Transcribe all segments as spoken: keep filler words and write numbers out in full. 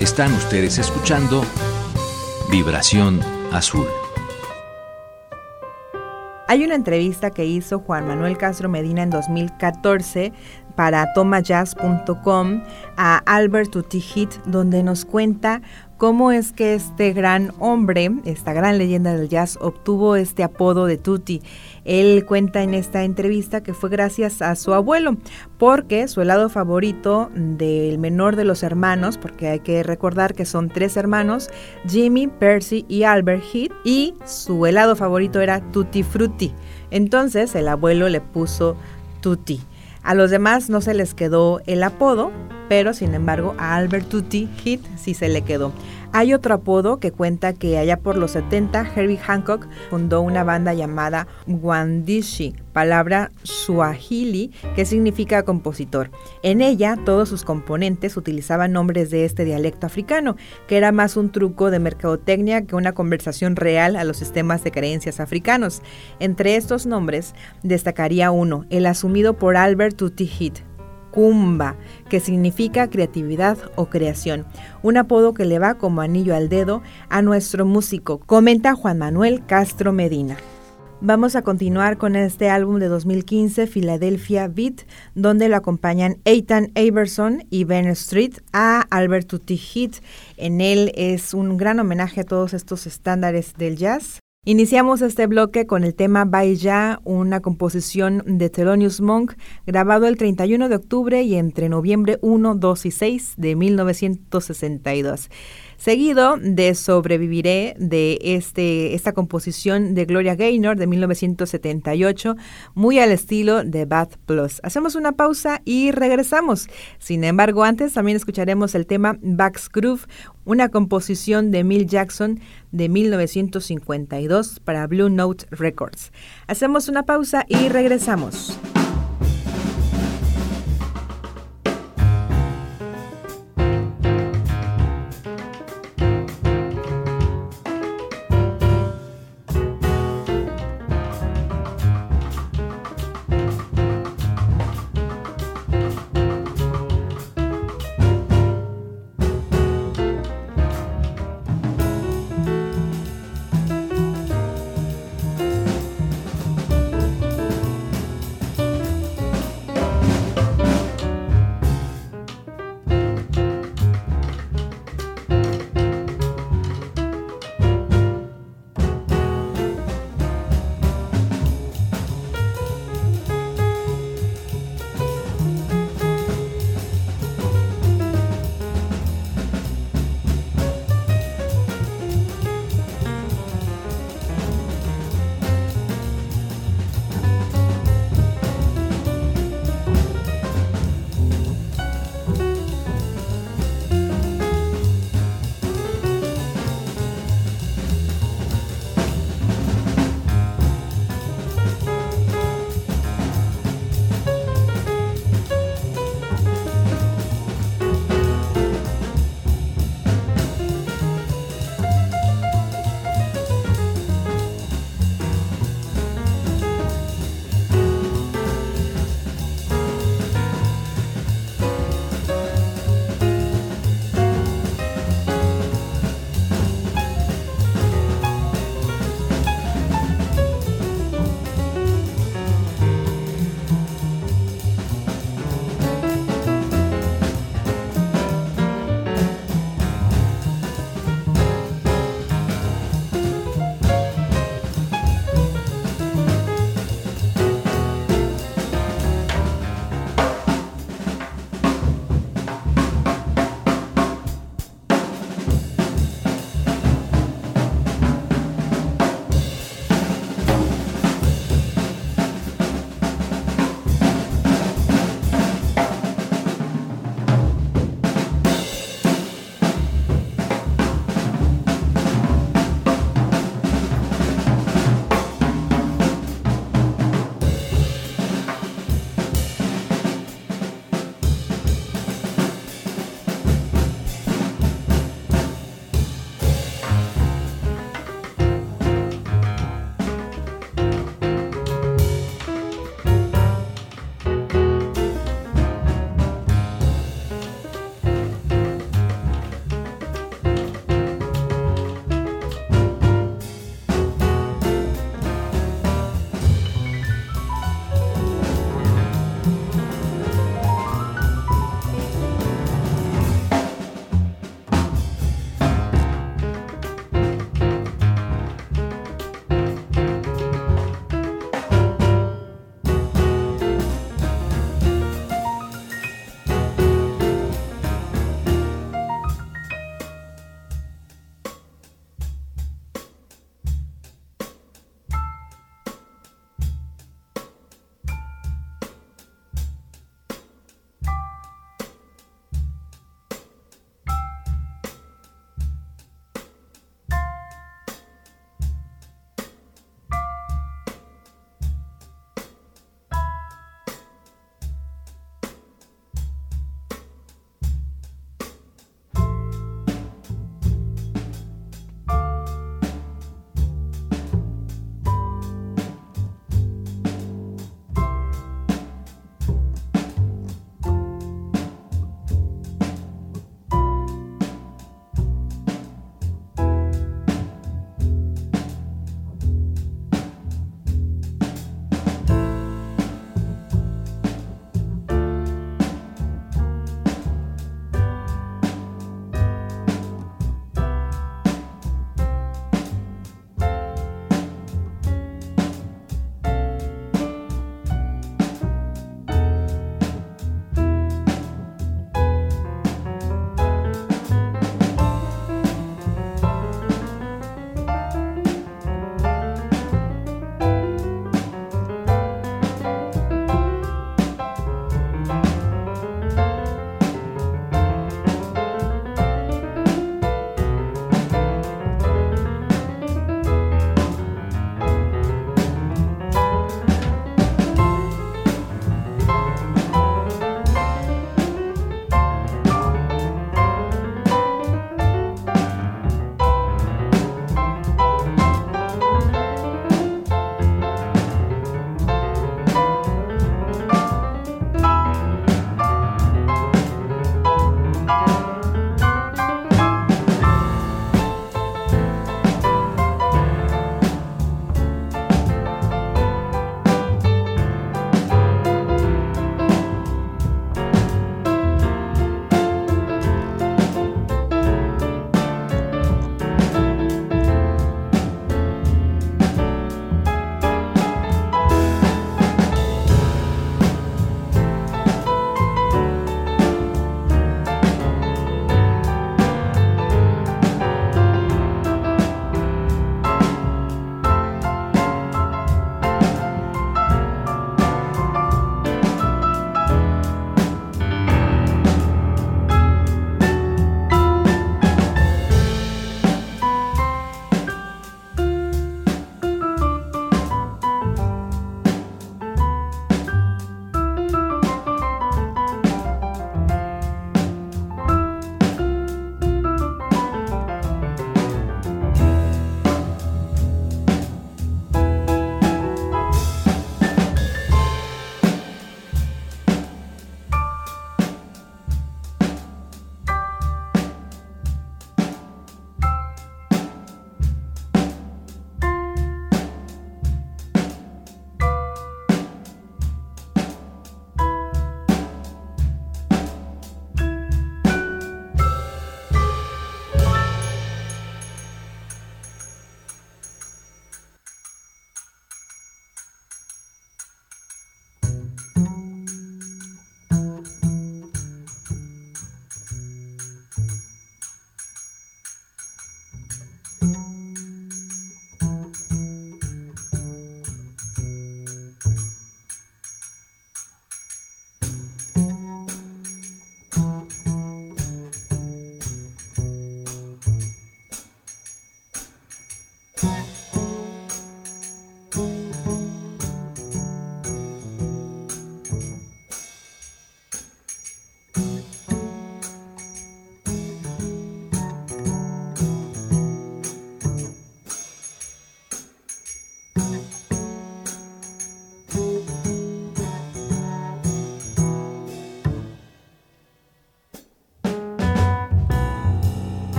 Están ustedes escuchando Vibración Azul. Hay una entrevista que hizo Juan Manuel Castro Medina en dos mil catorce para toma jazz punto com a Albert Tutti Heath, donde nos cuenta cómo es que este gran hombre, esta gran leyenda del jazz, obtuvo este apodo de Tutti. Él cuenta en esta entrevista que fue gracias a su abuelo, porque su helado favorito del menor de los hermanos, porque hay que recordar que son tres hermanos, Jimmy, Percy y Albert Heath, y su helado favorito era Tutti Frutti. Entonces el abuelo le puso Tutti. A los demás no se les quedó el apodo, pero sin embargo a Albert Tutti Heath sí se le quedó. Hay otro apodo que cuenta que allá por los setenta Herbie Hancock fundó una banda llamada Wandishi, palabra suajili que significa compositor. En ella todos sus componentes utilizaban nombres de este dialecto africano, que era más un truco de mercadotecnia que una conversación real a los sistemas de creencias africanos. Entre estos nombres destacaría uno, el asumido por Albert Tutti Heath, Kumba, que significa creatividad o creación, un apodo que le va como anillo al dedo a nuestro músico, comenta Juan Manuel Castro Medina. Vamos a continuar con este álbum de dos mil quince, Philadelphia Beat, donde lo acompañan Ethan Iverson y Ben Street a Albert Tutti Heath. En él es un gran homenaje a todos estos estándares del jazz. Iniciamos este bloque con el tema Bye Ya, una composición de Thelonious Monk, grabado el treinta y uno de octubre y entre noviembre uno, dos y seis de mil novecientos sesenta y dos. Seguido de Sobreviviré, de este, esta composición de Gloria Gaynor de mil novecientos setenta y ocho, muy al estilo de Bad Plus. Hacemos una pausa y regresamos. Sin embargo, antes también escucharemos el tema Back's Groove, una composición de Milt Jackson de mil novecientos cincuenta y dos para Blue Note Records. Hacemos una pausa y regresamos.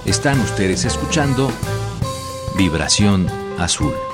Están ustedes escuchando Vibración Azul.